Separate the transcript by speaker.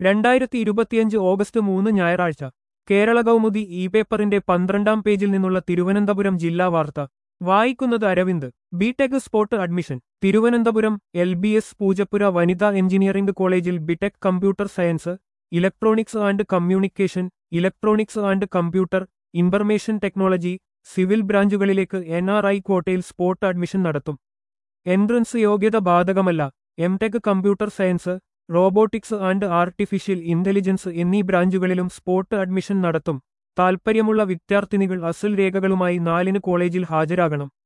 Speaker 1: 2025 August 3 ഞായറാഴ്ച Kerala Kaumudi E പേപ്പറിന്റെ 12-ാം പേജിൽ നിന്നുള്ള തിരുവനന്തപുരം ജില്ലാ വാർത്ത വായിക്കുന്നത് Aravind. B Tech spot admission Thiruvananthapuram. LBS Poojappura വനിതാ എഞ്ചിനീയറിംഗ് കോളേജിൽ B Tech computer science, electronics and communication, electronics and computer, information technology, civil ബ്രാഞ്ചുകളിലേക്ക് NRI ക്വോട്ടയിൽ സ്പോട്ട് അഡ്മിഷൻ നടത്തും. എൻട്രൻസ് യോഗ്യത ബാധകമല്ല. MTech computer science, robotics and artificial intelligence എന്നീ ബ്രാഞ്ചുകളിലും സ്പോട്ട് അഡ്മിഷൻ നടത്തും. താൽപ്പര്യമുള്ള വിദ്യാർത്ഥിനികൾ അസൽ രേഖകളുമായി 4-ന് കോളേജിൽ ഹാജരാകണം.